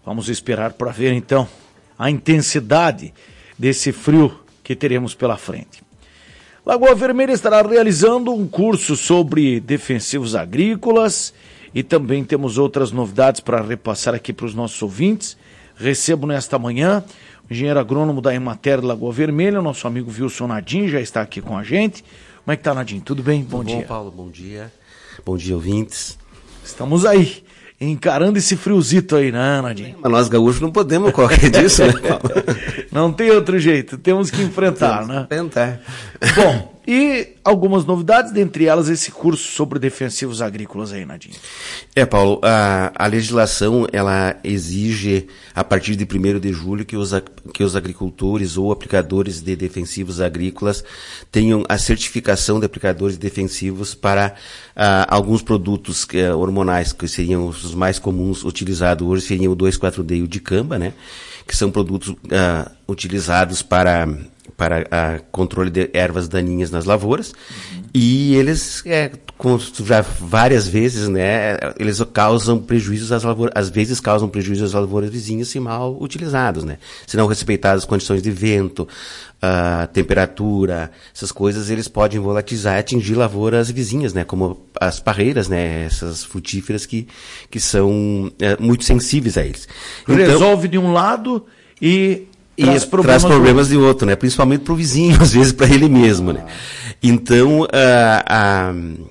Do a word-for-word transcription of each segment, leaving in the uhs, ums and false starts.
Vamos esperar para ver então a intensidade desse frio que teremos pela frente. Lagoa Vermelha estará realizando um curso sobre defensivos agrícolas e também temos outras novidades para repassar aqui para os nossos ouvintes. Recebo nesta manhã o engenheiro agrônomo da Emater Lagoa Vermelha, nosso amigo Wilson Nadim, já está aqui com a gente. Como é que tá, Nadim? Tudo bem? Bom Tudo dia. Bom, Paulo, bom dia. Bom dia, ouvintes. Estamos aí, encarando esse friozito aí, né, Nadim? Mas nós gaúchos não podemos correr disso, né, Paulo? Não tem outro jeito, temos que enfrentar, temos né? Que enfrentar. Bom, e algumas novidades, dentre elas esse curso sobre defensivos agrícolas aí, Nadim. É, Paulo, a, a legislação, ela exige, a partir de primeiro de julho, que os, que os agricultores ou aplicadores de defensivos agrícolas tenham a certificação de aplicadores defensivos para uh, alguns produtos que, uh, hormonais, que seriam os mais comuns utilizados hoje, seriam o dois quatro D e o dicamba, né? Que são produtos uh, utilizados para para a controle de ervas daninhas nas lavouras, uhum. E eles, é, como já várias vezes, né, eles causam prejuízos às lavouras, às vezes causam prejuízos às lavouras vizinhas se mal utilizados, né, se não respeitadas as condições de vento, a temperatura, essas coisas, eles podem volatilizar e atingir lavouras vizinhas, né, como as parreiras, né, essas frutíferas que, que são é, muito sensíveis a eles. Então, resolve de um lado e E traz problemas, traz problemas de outro, né? Principalmente para o vizinho, às vezes para ele mesmo, né? Então, a,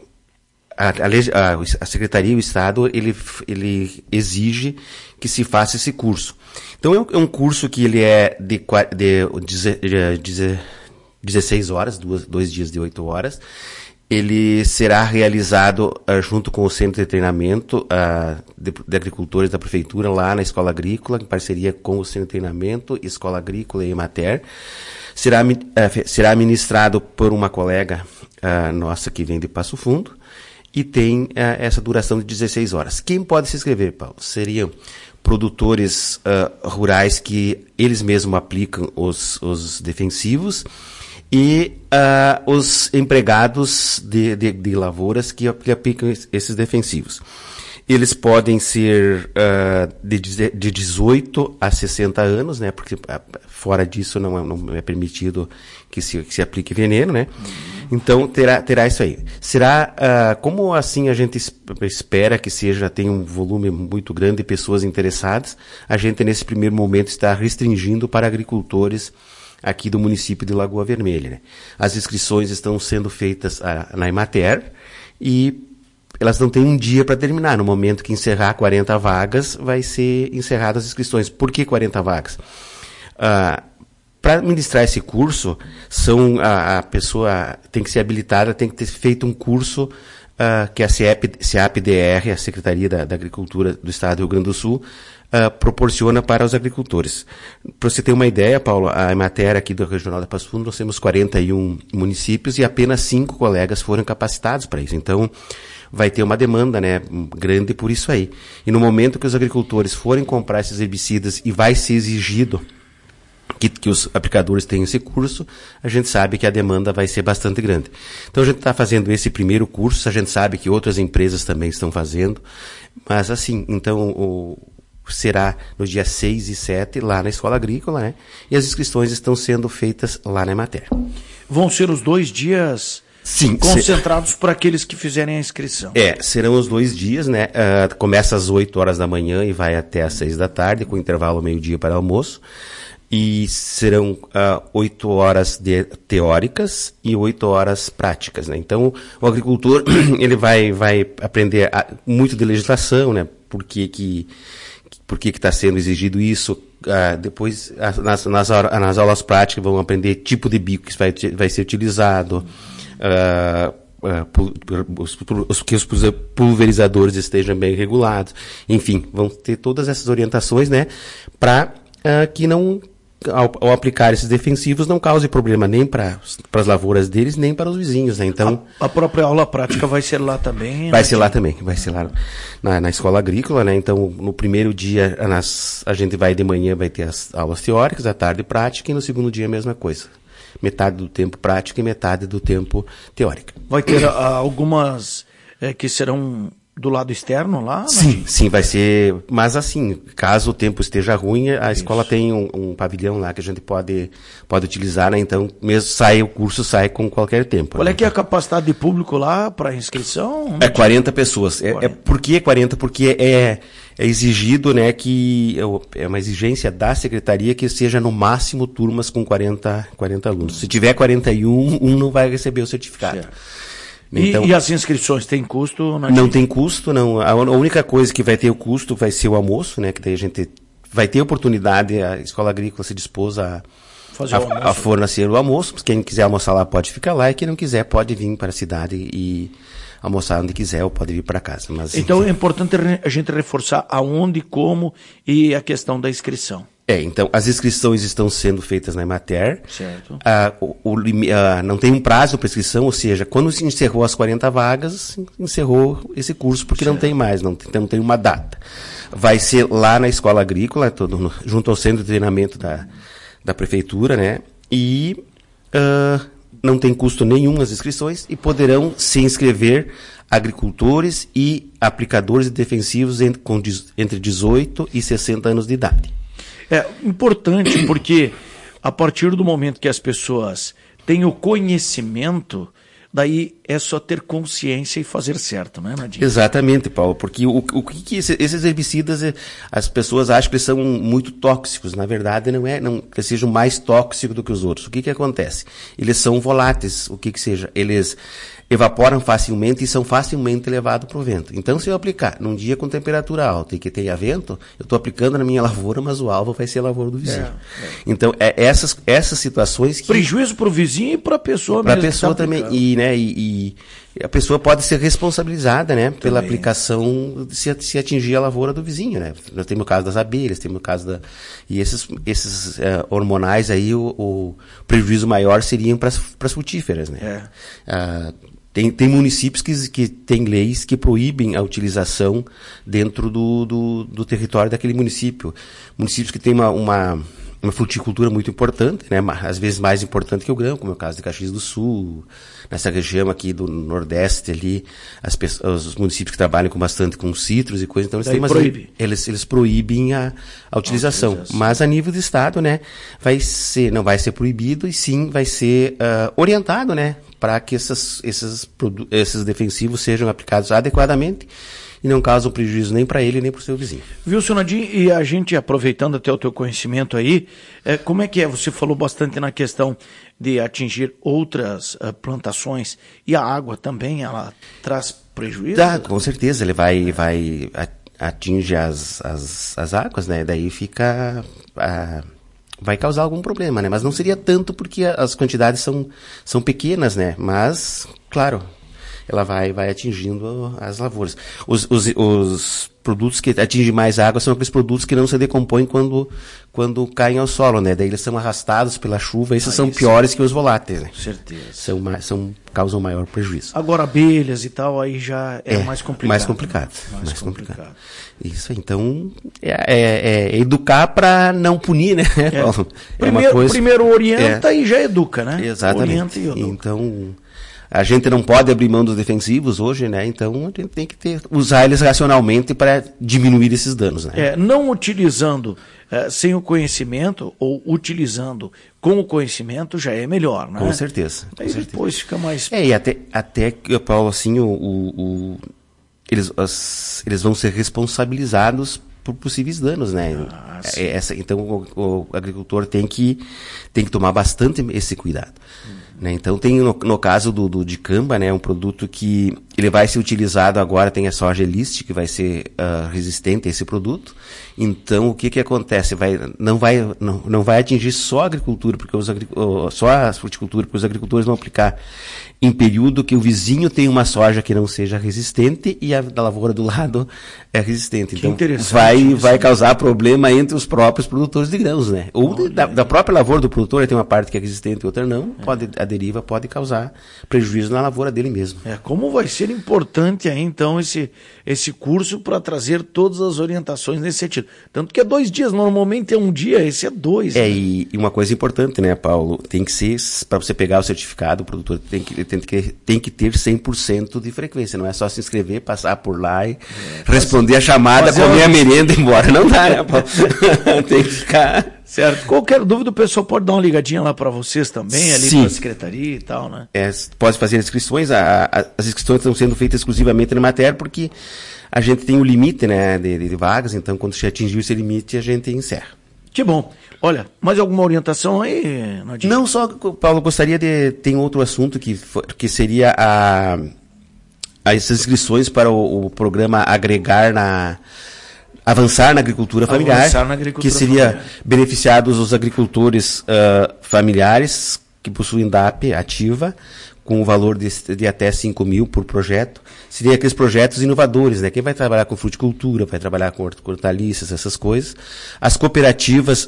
a, a, a Secretaria e o Estado, ele, ele exige que se faça esse curso. Então, é um curso que ele é de, de, de, de dezesseis horas, duas, dois dias de oito horas. Ele será realizado uh, junto com o Centro de Treinamento uh, de, de Agricultores da Prefeitura, lá na Escola Agrícola, em parceria com o Centro de Treinamento, Escola Agrícola e Emater. Será, uh, será ministrado por uma colega uh, nossa que vem de Passo Fundo e tem uh, essa duração de dezesseis horas. Quem pode se inscrever, Paulo? Seriam produtores uh, rurais que eles mesmos aplicam os, os defensivos, e uh, os empregados de, de, de lavouras que, que aplicam esses defensivos. Eles podem ser uh, de, de dezoito a sessenta anos, né? Porque uh, fora disso não é, não é permitido que se, que se aplique veneno, né? Então terá, terá isso aí. Será, uh, como assim a gente espera que seja, tem um volume muito grande de pessoas interessadas, a gente nesse primeiro momento está restringindo para agricultores aqui do município de Lagoa Vermelha, né? As inscrições estão sendo feitas a, na Emater e elas não têm um dia para terminar. No momento que encerrar quarenta vagas, vai ser encerradas as inscrições. Por que quarenta vagas? Ah, para ministrar esse curso, são, a, a pessoa tem que ser habilitada, tem que ter feito um curso uh, que a CEAP-D R, a Secretaria da, da Agricultura do Estado do Rio Grande do Sul, Uh, proporciona para os agricultores. Para você ter uma ideia, Paulo, a Emater aqui do Regional da Passo Fundo, nós temos quarenta e um municípios e apenas cinco colegas foram capacitados para isso. Então, vai ter uma demanda, né, grande por isso aí. E no momento que os agricultores forem comprar esses herbicidas e vai ser exigido que, que os aplicadores tenham esse curso, a gente sabe que a demanda vai ser bastante grande. Então, a gente está fazendo esse primeiro curso, a gente sabe que outras empresas também estão fazendo, mas assim, então, o será no dia seis e sete lá na Escola Agrícola, né? E as inscrições estão sendo feitas lá na Emater. Vão ser os dois dias Sim, concentrados se... para aqueles que fizerem a inscrição. É, serão os dois dias, né? Uh, começa às oito horas da manhã e vai até às seis da tarde, com intervalo meio-dia para almoço. E serão oito uh, horas de teóricas e oito horas práticas, né? Então, o agricultor, ele vai, vai aprender a, muito de legislação, né? Por que que Por que está sendo exigido isso? Uh, depois, uh, nas, nas, nas aulas práticas, vão aprender tipo de bico que vai, vai ser utilizado, uh, uh, pul, os, os, que os pulverizadores estejam bem regulados. Enfim, vão ter todas essas orientações, né, para uh, que não, ao, ao aplicar esses defensivos, não cause problema nem para as lavouras deles, nem para os vizinhos, né? Então, a, a própria aula prática vai ser lá também? Vai né? ser lá também, vai ser lá na, na Escola Agrícola, né? Então, no primeiro dia, nas, a gente vai de manhã, vai ter as aulas teóricas, à tarde prática, e no segundo dia a mesma coisa. Metade do tempo prática e metade do tempo teórica. Vai ter a, algumas é, que serão do lado externo lá? Sim, Nadim? sim, vai ser, mas assim, caso o tempo esteja ruim, a Isso. escola tem um, um pavilhão lá que a gente pode, pode utilizar, né? Então, mesmo sai o curso, sai com qualquer tempo. Qual né? é que é a capacidade de público lá para inscrição? É quarenta pessoas. É, é, por que quarenta? Porque é, é exigido, né, que é uma exigência da secretaria que seja no máximo turmas com quarenta, quarenta alunos. Se tiver quarenta e um, um não vai receber o certificado. Certo. Então, e, e as inscrições têm custo? Nadim? Não tem custo, não. A única coisa que vai ter o custo vai ser o almoço, né? Que daí a gente vai ter oportunidade, a Escola Agrícola se dispôs a, Fazer a, o almoço. a fornecer o almoço. Quem quiser almoçar lá pode ficar lá e quem não quiser pode vir para a cidade e almoçar onde quiser ou pode vir para casa. Mas, então enfim. é importante a gente reforçar aonde, como e a questão da inscrição. É, então, as inscrições estão sendo feitas na Emater. Certo. Ah, o, o, ah, não tem um prazo para inscrição, ou seja, quando se encerrou as quarenta vagas, encerrou esse curso, porque certo. Não tem mais, não tem, não tem uma data. Vai ser lá na Escola Agrícola, todo, no, junto ao centro de treinamento da, da Prefeitura, né? E ah, não tem custo nenhum as inscrições e poderão se inscrever agricultores e aplicadores defensivos entre, com, entre dezoito e sessenta anos de idade. É importante porque a partir do momento que as pessoas têm o conhecimento, daí é só ter consciência e fazer certo, né, Nadim? Exatamente, Paulo, porque o, o que esses herbicidas, as pessoas acham que eles são muito tóxicos, na verdade não é, não, que sejam mais tóxicos do que os outros. O que que acontece? Eles são voláteis, o que que seja, eles evaporam facilmente e são facilmente levados para o vento. Então, se eu aplicar num dia com temperatura alta e que tenha vento, eu estou aplicando na minha lavoura, mas o alvo vai ser a lavoura do vizinho. É, é. Então, é essas, essas situações que... Prejuízo para o vizinho e para a pessoa pra mesmo. Para a pessoa tá também. E, né, e, e a pessoa pode ser responsabilizada, né, pela também. aplicação se, se atingir a lavoura do vizinho, né. Nós temos o caso das abelhas, temos o caso da... E esses, esses uh, hormonais aí, o, o prejuízo maior seriam para as frutíferas, né. É. Uh, Tem, tem municípios que, que têm leis que proíbem a utilização dentro do, do, do território daquele município. Municípios que têm uma, uma, uma fruticultura muito importante, né? Às vezes mais importante que o grão, como é o caso de Caxias do Sul, nessa região aqui do Nordeste ali, as pessoas, os municípios que trabalham com bastante com citros e coisas, então eles têm umas, eles, eles proíbem a, a utilização. A utilização. Mas a nível de Estado, né, vai ser, não vai ser proibido e sim vai ser uh, orientado, né, para que essas, esses, esses defensivos sejam aplicados adequadamente e não causam prejuízo nem para ele nem para o seu vizinho. Viu, senhor Nadim, e a gente, aproveitando até o teu conhecimento aí, é, como é que é? Você falou bastante na questão de atingir outras uh, plantações e a água também, ela traz prejuízo? Dá, com certeza, ele vai, vai atinge as, as, as águas, né? Daí fica... Uh, vai causar algum problema, né? Mas não seria tanto porque as quantidades são, são pequenas, né? Mas, claro, ela vai, vai atingindo as lavouras. Os, os, os produtos que atingem mais água são aqueles produtos que não se decompõem quando, quando caem ao solo, né? Daí eles são arrastados pela chuva, esses ah, são piores que os voláteis, né? Com certeza. São, são, causam maior prejuízo. Agora abelhas e tal, aí já é, é mais complicado. Mais complicado. Né? Mais, mais complicado. complicado. Isso, então, é, é, é educar para não punir, né, é. Paulo? É primeiro, uma coisa... primeiro orienta é. e já educa, né? Exatamente. Orienta e educa. Então... A gente não pode abrir mão dos defensivos hoje, né? Então a gente tem que ter, usar eles racionalmente para diminuir esses danos, né? É, não utilizando é, sem o conhecimento ou utilizando com o conhecimento já é melhor, né? Com certeza. Com Aí certeza. depois fica mais... É, e até, até Paulo, assim, o, o, o, eles, as, eles vão ser responsabilizados por possíveis danos, né? Ah, Essa, então o, o agricultor tem que, tem que tomar bastante esse cuidado. Hum. Né? Então tem no, no caso do, do dicamba, né, um produto que ele vai ser utilizado agora, tem a soja eliste que vai ser uh, resistente a esse produto. Então o que que acontece? Vai, não, vai, não, não vai atingir só a agricultura, porque os, só a fruticultura, porque os agricultores vão aplicar em período que o vizinho tem uma soja que não seja resistente e a da lavoura do lado é resistente. Que então interessante. vai, vai causar problema entre os próprios produtores de grãos, né? Ou de, da, da própria lavoura do produtor, tem uma parte que é existente e outra não, é. pode, a deriva pode causar prejuízo na lavoura dele mesmo. É, como vai ser importante aí, então, esse, esse curso para trazer todas as orientações nesse sentido. Tanto que é dois dias, normalmente é um dia, esse é dois. É, né? e, e uma coisa importante, né, Paulo? Tem que ser, para você pegar o certificado, o produtor tem que, tem que, tem que ter cem por cento de frequência, não é só se inscrever, passar por lá e é, responder a chamada, comer a merenda e ir embora. Não dá, né, Paulo? Tem que ficar... Certo. Qualquer dúvida, o pessoal pode dar uma ligadinha lá para vocês também, ali para a secretaria e tal, né? É, pode fazer as inscrições, a, a, as inscrições estão sendo feitas exclusivamente na matéria, porque a gente tem o um limite, né, de, de vagas, então quando você atingiu esse limite, a gente encerra. Que bom. Olha, mais alguma orientação aí, Nodinho? Não, só, Paulo, gostaria de... Tem outro assunto que, que seria a, as inscrições para o, o programa Agregar na... Avançar na agricultura familiar, Avançar na agricultura que seria familiar. beneficiados os agricultores uh, familiares que possuem D A P ativa, com o valor de, de até cinco mil por projeto. Seriam aqueles projetos inovadores, né? Quem vai trabalhar com fruticultura, vai trabalhar com hortaliças, essas coisas. As cooperativas uh,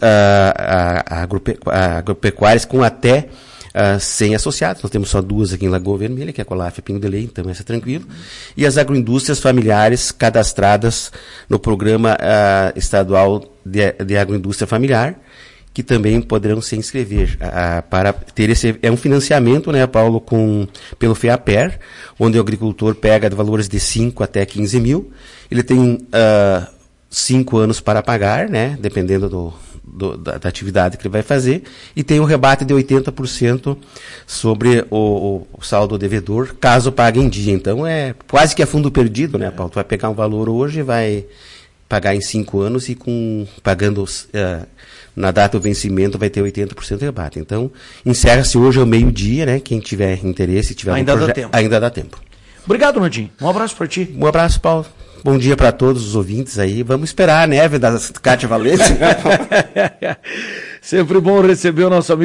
a, a, agrope, a, agropecuárias com até Uh, cem associados, nós temos só duas aqui em Lagoa Vermelha, que é a Colaf e a Pingo de Lei, então essa é tranquilo. E as agroindústrias familiares cadastradas no programa uh, estadual de, de agroindústria familiar, que também poderão se inscrever uh, para ter esse, é um financiamento, né, Paulo, com, pelo FEAPER, onde o agricultor pega de valores de cinco até quinze mil, ele tem uh, cinco anos para pagar, né, dependendo do Do, da, da atividade que ele vai fazer, e tem um rebate de oitenta por cento sobre o, o, o saldo devedor, caso pague em dia. Então é quase que a fundo perdido, né, Paulo? Tu vai pegar um valor hoje, vai pagar em cinco anos e com pagando uh, na data do vencimento vai ter oitenta por cento de rebate. Então, encerra-se hoje ao meio-dia, né? Quem tiver interesse, tiver ainda, um proje- dá tempo. ainda dá tempo. Obrigado, Nodinho. Um abraço para ti. Um abraço, Paulo. Bom dia para todos os ouvintes aí. Vamos esperar a neve da Cátia Valência. Sempre bom receber o nosso amigo